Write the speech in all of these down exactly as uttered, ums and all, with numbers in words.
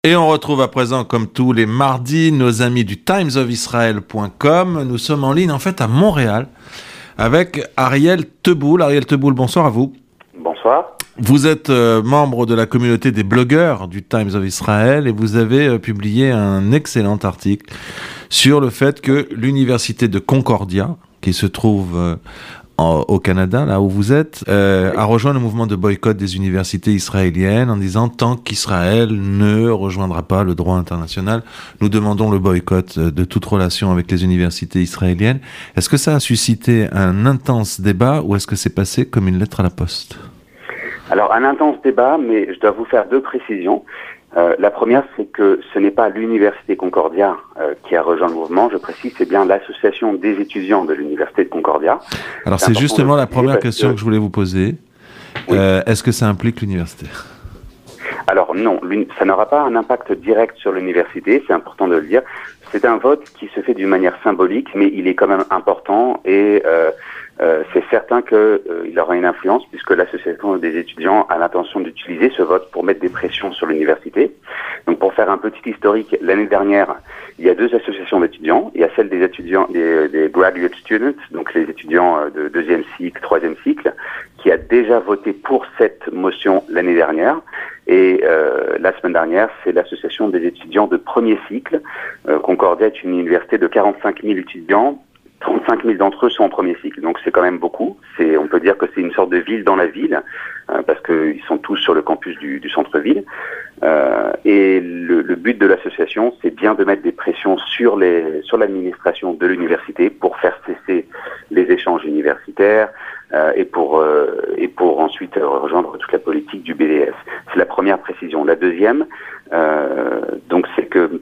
Et on retrouve à présent, comme tous les mardis, nos amis du times of israel point com. Nous sommes en ligne, en fait, à Montréal, avec Ariel Teboul. Ariel Teboul, bonsoir à vous. Bonsoir. Vous êtes euh, membre de la communauté des blogueurs du Times of Israel et vous avez euh, publié un excellent article sur le fait que l'université de Concordia, qui se trouve euh, en, au Canada, là où vous êtes, euh, a rejoint le mouvement de boycott des universités israéliennes en disant tant qu'Israël ne rejoindra pas le droit international, nous demandons le boycott de toute relation avec les universités israéliennes. Est-ce que ça a suscité un intense débat ou est-ce que c'est passé comme une lettre à la poste ? Alors, un intense débat, mais je dois vous faire deux précisions. Euh, la première, c'est que ce n'est pas l'Université Concordia euh, qui a rejoint le mouvement. Je précise, c'est bien l'association des étudiants de l'Université de Concordia. Alors, c'est, c'est justement la première question que... que je voulais vous poser. Oui. Euh, est-ce que ça implique l'université ? Alors non, ça n'aura pas un impact direct sur l'université, c'est important de le dire. C'est un vote qui se fait d'une manière symbolique, mais il est quand même important et euh, euh, c'est certain qu'il euh, aura une influence puisque l'association des étudiants a l'intention d'utiliser ce vote pour mettre des pressions sur l'université. Donc pour faire un petit historique, l'année dernière, il y a deux associations d'étudiants. Il y a celle des étudiants, des, des graduate students, donc les étudiants de deuxième cycle, troisième cycle, qui a déjà voté pour cette motion l'année dernière. Et euh, la semaine dernière, c'est l'association des étudiants de premier cycle. Euh, Concordia est une université de quarante-cinq mille étudiants. trente-cinq mille d'entre eux sont en premier cycle, donc c'est quand même beaucoup. C'est, on peut dire que c'est une sorte de ville dans la ville, euh, parce qu'ils sont tous sur le campus du, du centre-ville. Euh, et le, le but de l'association, c'est bien de mettre des pressions sur les, sur l'administration de l'université pour faire cesser les échanges universitaires euh, et pour euh, et pour ensuite rejoindre toute la politique du B D S. C'est la première précision. La deuxième, euh, donc, c'est que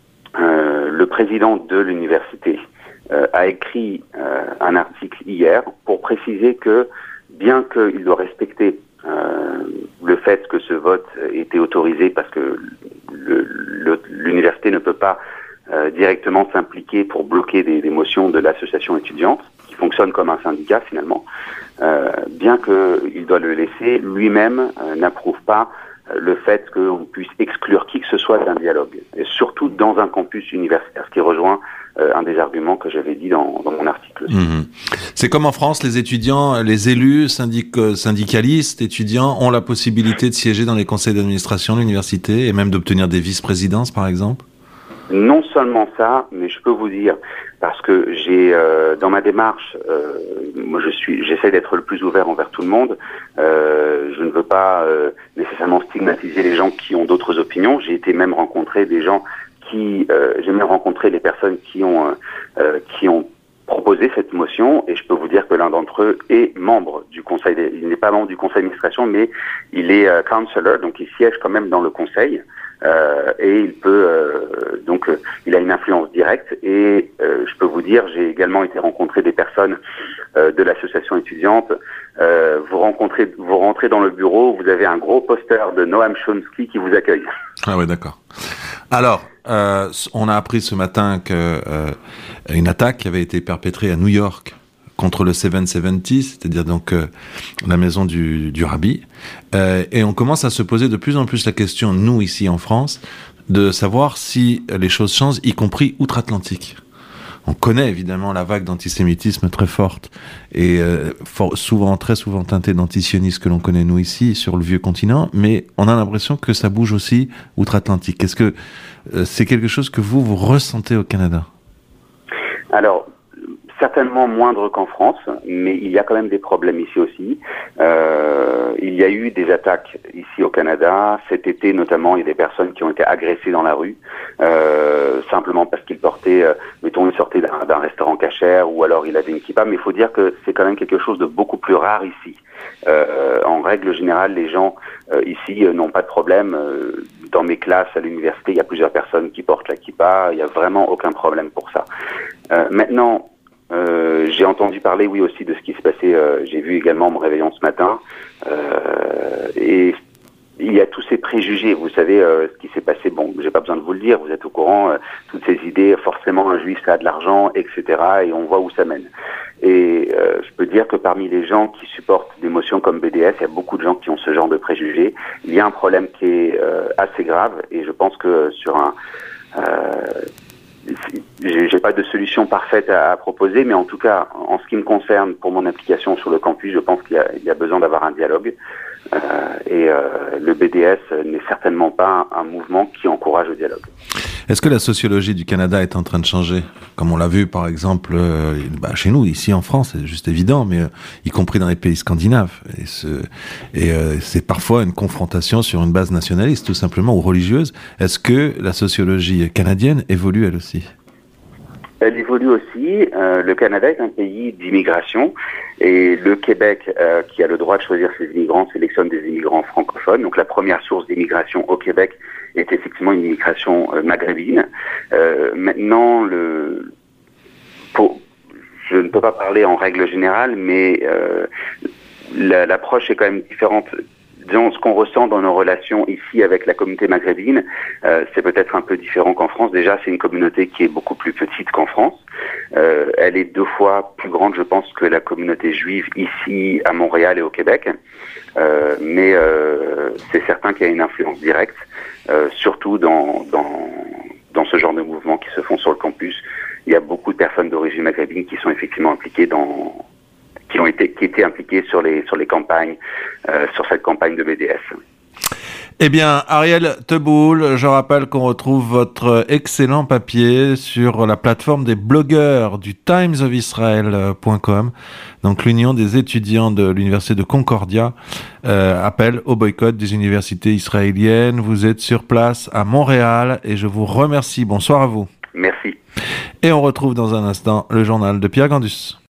euh, le président de l'université Euh, a écrit euh, un article hier pour préciser que, bien qu'il doit respecter euh, le fait que ce vote ait été autorisé parce que le, le, l'université ne peut pas euh, directement s'impliquer pour bloquer des, des motions de l'association étudiante, qui fonctionne comme un syndicat finalement, euh, bien qu'il doit le laisser, lui-même euh, n'approuve pas le fait qu'on puisse exclure qui que ce soit d'un dialogue, et surtout dans un campus universitaire, ce qui rejoint euh, un des arguments que j'avais dit dans, dans mon article. Mmh. C'est comme en France, les étudiants, les élus, syndic, syndicalistes, étudiants ont la possibilité de siéger dans les conseils d'administration de l'université et même d'obtenir des vice-présidences, par exemple ? Non seulement ça, mais je peux vous dire, parce que j'ai euh, dans ma démarche, euh, moi je suis, j'essaie d'être le plus ouvert envers tout le monde. Euh, je ne veux pas euh, nécessairement stigmatiser les gens qui ont d'autres opinions. J'ai été même rencontrer des gens qui, euh, j'ai même rencontré les personnes qui ont euh, qui ont proposé cette motion, et je peux vous dire que l'un d'entre eux est membre du conseil. Des, il n'est pas membre du conseil d'administration, mais il est euh, counselor, donc il siège quand même dans le conseil. Euh, et il peut euh, donc euh, il a une influence directe et euh, je peux vous dire, j'ai également été rencontrer des personnes euh, de l'association étudiante. Euh, vous rencontrez, vous rentrez dans le bureau, vous avez un gros poster de Noam Chomsky qui vous accueille. Ah ouais, d'accord. Alors, euh, on a appris ce matin que euh, une attaque avait été perpétrée à New York contre le sept cent soixante-dix, c'est-à-dire donc euh, la maison du, du rabbi. Euh, et on commence à se poser de plus en plus la question, nous ici en France, de savoir si les choses changent, y compris outre-Atlantique. On connaît évidemment la vague d'antisémitisme très forte et euh, for- souvent, très souvent teintée d'antisionisme que l'on connaît nous ici sur le vieux continent, mais on a l'impression que ça bouge aussi outre-Atlantique. Est-ce que euh, c'est quelque chose que vous, vous ressentez au Canada ? Alors, certainement moindre qu'en France, mais il y a quand même des problèmes ici aussi. Euh, il y a eu des attaques ici au Canada. Cet été, notamment, il y a des personnes qui ont été agressées dans la rue, euh, simplement parce qu'ils portaient, euh, mettons, ils sortaient d'un, d'un restaurant cachère, ou alors il avait une kippa. Mais il faut dire que c'est quand même quelque chose de beaucoup plus rare ici. Euh, en règle générale, les gens euh, ici euh, n'ont pas de problème. Euh, dans mes classes à l'université, il y a plusieurs personnes qui portent la kippa. Il n'y a vraiment aucun problème pour ça. Euh, maintenant, Euh, j'ai entendu parler, oui, aussi de ce qui s'est passé. Euh, j'ai vu également en me réveillant ce matin. Euh, et il y a tous ces préjugés. Vous savez, euh, ce qui s'est passé, bon, j'ai pas besoin de vous le dire, vous êtes au courant, euh, toutes ces idées, forcément un juif ça a de l'argent, et cetera. Et on voit où ça mène. Et euh, je peux dire que parmi les gens qui supportent des motions comme B D S, il y a beaucoup de gens qui ont ce genre de préjugés. Il y a un problème qui est euh, assez grave, et je pense que sur un... Euh, j'ai, j'ai pas de solution parfaite à, à proposer, mais en tout cas, en ce qui me concerne, pour mon implication sur le campus, je pense qu'il y a, il y a besoin d'avoir un dialogue. Euh, et euh, le B D S n'est certainement pas un, un mouvement qui encourage le dialogue. Est-ce que la sociologie du Canada est en train de changer ? Comme on l'a vu, par exemple, euh, bah, chez nous, ici en France, c'est juste évident, mais euh, y compris dans les pays scandinaves. Et, ce, et euh, c'est parfois une confrontation sur une base nationaliste, tout simplement, ou religieuse. Est-ce que la sociologie canadienne évolue, elle aussi ? Elle évolue aussi. Euh, le Canada est un pays d'immigration et le Québec, euh, qui a le droit de choisir ses immigrants, sélectionne des immigrants francophones. Donc la première source d'immigration au Québec est effectivement une immigration euh, maghrébine. Euh, maintenant, le, pour, je ne peux pas parler en règle générale, mais euh, la, l'approche est quand même différente. Disons, ce qu'on ressent dans nos relations ici avec la communauté maghrébine, euh, c'est peut-être un peu différent qu'en France. Déjà, c'est une communauté qui est beaucoup plus petite qu'en France. Euh, elle est deux fois plus grande, je pense, que la communauté juive ici à Montréal et au Québec. Euh, mais euh, c'est certain qu'il y a une influence directe, euh, surtout dans, dans, dans ce genre de mouvements qui se font sur le campus. Il y a beaucoup de personnes d'origine maghrébine qui sont effectivement impliquées dans... qui ont été qui étaient impliqués sur les sur les campagnes euh, sur cette campagne de B D S. Eh bien, Ariel Teboul, je rappelle qu'on retrouve votre excellent papier sur la plateforme des blogueurs du times of israel point com. Donc, l'Union des étudiants de l'Université de Concordia euh, appelle au boycott des universités israéliennes. Vous êtes sur place à Montréal et je vous remercie. Bonsoir à vous. Merci. Et on retrouve dans un instant le journal de Pierre Gandus.